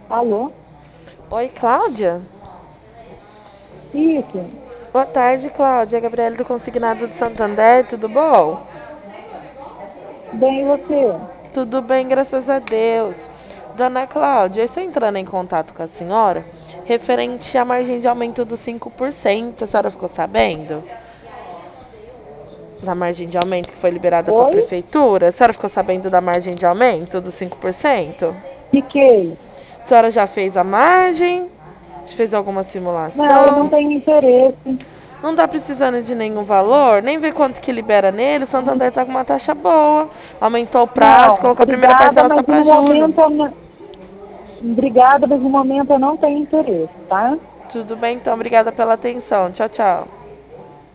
Alô? Oi, Cláudia? Isso. Boa tarde, Cláudia. É a Gabriela do Consignado do Santander, tudo bom? Bem, e você? Tudo bem, graças a Deus. Dona Cláudia, eu estou entrando em contato com a senhora referente à margem de aumento dos 5%. A senhora ficou sabendo? Da margem de aumento que foi liberada com a Oi? prefeitura? A senhora ficou sabendo da margem de aumento dos 5%? Fiquei. A senhora já fez a margem? Já fez alguma Não, eu não simulação? tenho interesse. Não tá precisando de nenhum valor, nem ver quanto que libera nele. O Santander tá com uma taxa boa. Aumentou o prazo, Não, colocou a primeira obrigada, parcela só mas para no julho. momento obrigada, mas no momento eu não tenho interesse, tá? Tudo bem, então. Obrigada pela atenção. Tchau, tchau.